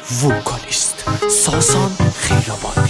وکالیست ساسان خیرابادی.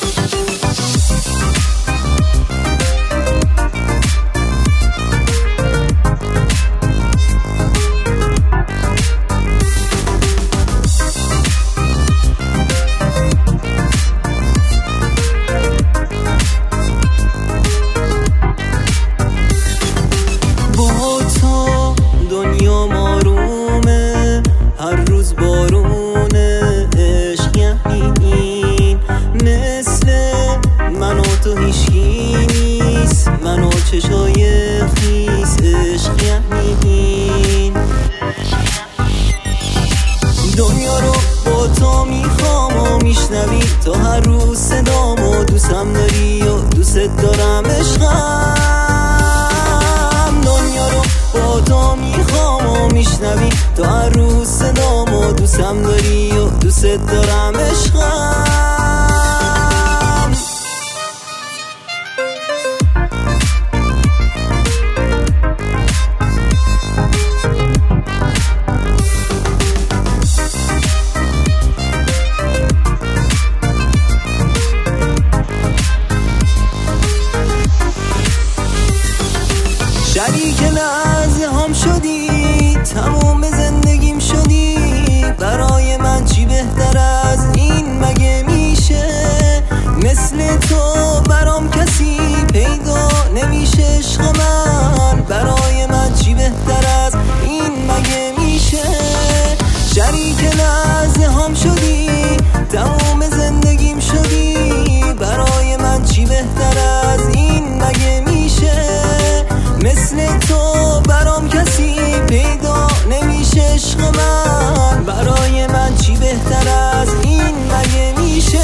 با تو دنیا مارومه، هر روز بارونه، عشق یعنی این مثل من و تو هیچکی نیست، من و چشای خیس. عشق یعنی این دنیا رو با تو میخوام و میشنوی تو هر روز صدامو، دوستم داری و دوست دارم عشقم. دنیا رو با تو میخوام و میشنوی تو هر روز صدامو، دوستم داری و دوست دارم عشقم. شریک لحظه هم شدی، تمام زندگیم شدی، برای من چی بهتر از این مگه میشه؟ مثل تو برام کسی پیدا نمیشه. عشق من برای من چی بهتر از این مگه میشه؟ شریک لحظه هم شدی، تمام زندگیم شدی، برای من چی بهتر از این مگه میشه؟ مثل تو برام کسی پیدا نمیشه. عشق من برای من چی بهتر از این مگه میشه؟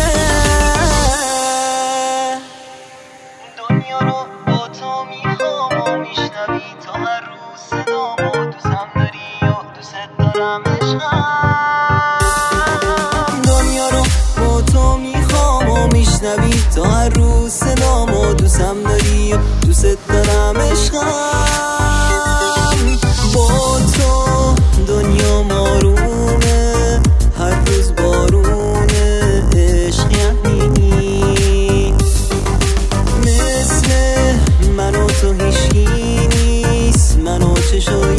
دنیا رو با تو میخوام و میشنوی تو هر روز صدامو، دوستم داری و دوست دارم عشقم. دنیا رو با تو میخوام و میشنوی تو هر روز صدامو، دوستم داری و دوست دارم عشقم. با تو دنیا مارومه، هر روز بارونه، عشق یعنی مثل من و تو هیچکی نیست، من و چشای